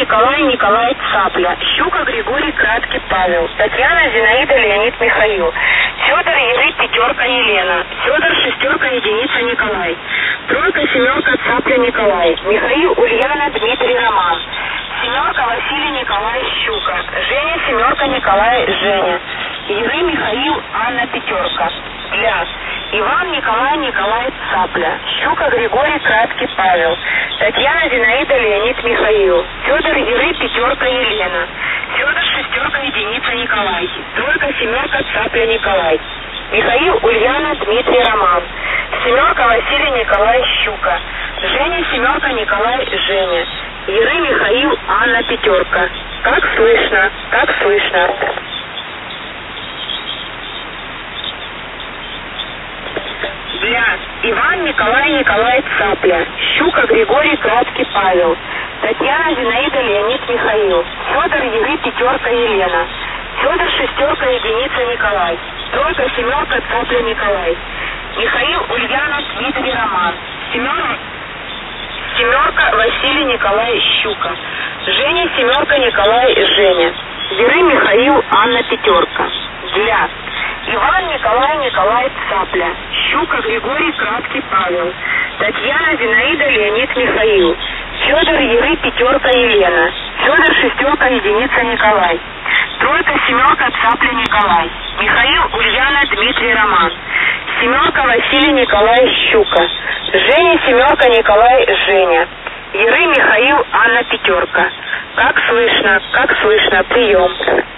Николай, Николай Цапля. Щука, Григорий, Краткий, Павел. Татьяна, Зинаида, Леонид, Михаил. Федор, Еры, пятерка, Елена. Федор, шестерка, единица, Николай. Тройка, семерка, Цапля, Николай. Михаил, Ульяна, Дмитрий, Роман. Семерка, Василий, Николай, Щука. Женя, семерка, Николай, Женя. Еры, Михаил, Анна, пятерка. Ля. Иван, Николай, Николай, Цапля. Щука, Григорий, Краткий, Павел. Татьяна, Зинаида, Леонид, Михаил. Федор, Еры, пятерка, Елена. Федор, шестерка, единица, Николай. Тройка, семерка, Цапля, Николай. Михаил, Ульяна, Дмитрий, Роман. Семерка, Василий, Николай, Щука. Женя, семерка, Николай, Женя. Еры, Михаил, Анна, пятерка. Как слышно, как слышно. Для Иван, Николай, Николай, Цапля. Щука, Григорий, Краткий, Павел. Татьяна, Зинаида, Леонид, Михаил. Федор, Еры, пятерка, Елена. Федор, шестерка, единица, Николай. Тройка, семерка, Цапля, Николай. Михаил, Ульяна, Дмитрий, Роман. Семерка, Василий, Николай, Щука. Женя, семерка, Николай, Женя. Еры, Михаил, Анна, пятерка. Для Иван, Николай, Николай, Цапля. Щука, Григорий, Краткий, Павел. Татьяна, Зинаида, Леонид, Михаил. Федор, Еры, пятерка, Елена. Федор, шестерка, единица, Николай. Тройка, семерка, Цапля, Николай. Михаил, Ульяна, Дмитрий, Роман. Семерка, Василий, Николай, Щука. Женя, семерка, Николай, Женя. Еры, Михаил, Анна, пятерка. Как слышно, прием.